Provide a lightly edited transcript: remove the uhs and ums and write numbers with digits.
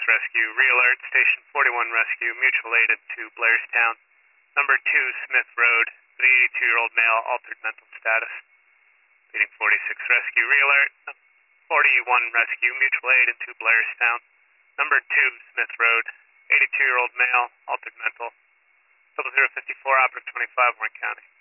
Rescue, re-alert, Station 41 Rescue, mutual aid to Blairstown. Number 2, Smith Road, the 82-year-old male, altered mental status. Leading 46 Rescue, re-alert, 41 Rescue, mutual aid to Blairstown. Number 2, Smith Road, 82-year-old male, altered mental. 0054, operative 25, Warren County.